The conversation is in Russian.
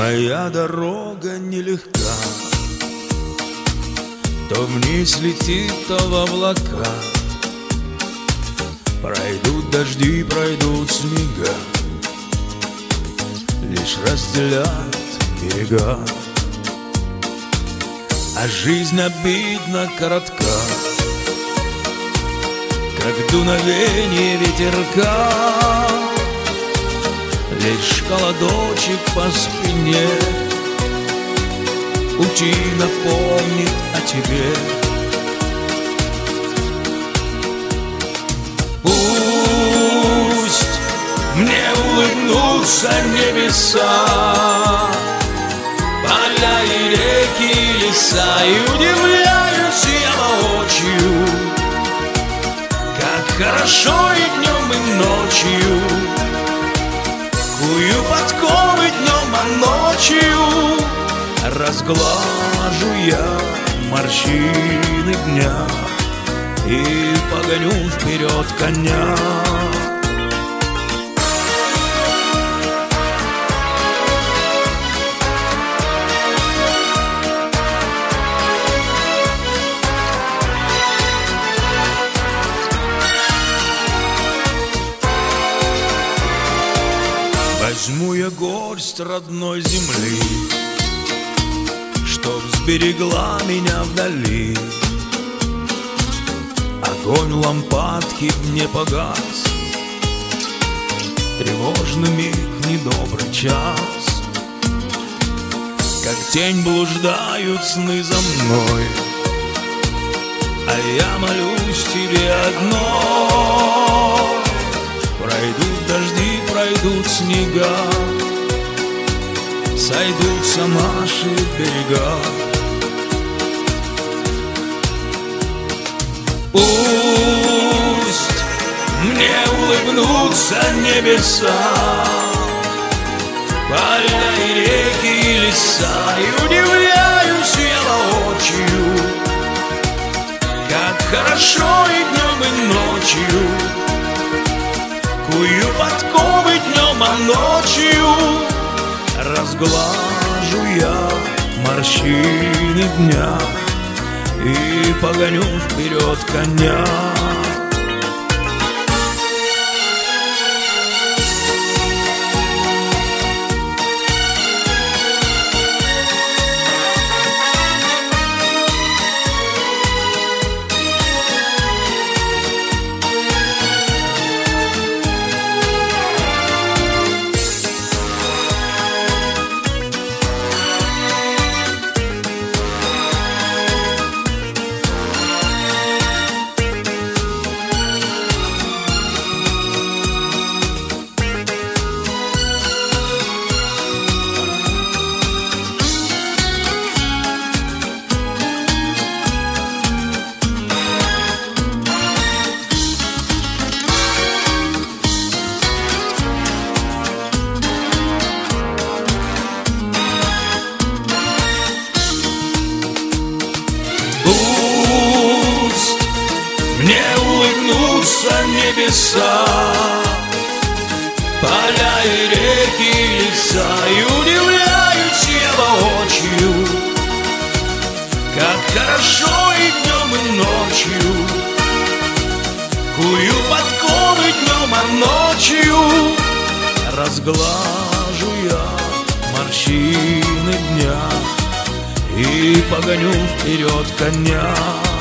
Моя дорога нелегка, то вниз летит, то в облака. Пройдут дожди, пройдут снега, лишь разделяют берега. А жизнь обидно коротка, как дуновение ветерка. Лишь холодочек по спине пути напомнит о тебе. Пусть мне улыбнутся небеса, поля и реки, и леса, и удивляюсь я воочию, как хорошо и днем, и ночью. Кую подковы днем, а ночью разглажу я морщины дня и погоню вперед коня. Возьму я горсть родной земли, чтоб сберегла меня вдали. Огонь лампадки не погас, тревожный миг, недобрый час. Как тень блуждают сны за мной, а я молюсь тебе одной. Пройдут дожди, пройдут снега, сойдутся наши берега. Пусть мне улыбнутся небеса, поля и реки, и леса, и удивляюсь я воочию, как хорошо и днем, и ночью. Кую подковы днем, а ночью разглажу я морщины дня и погоню вперед коня. Мне улыбнутся небеса, поля и реки, и леса, и удивляюсь я воочию, как хорошо и днем, и ночью. Кую подковы днем, а ночью разглажу я морщины дня и погоню вперед коня.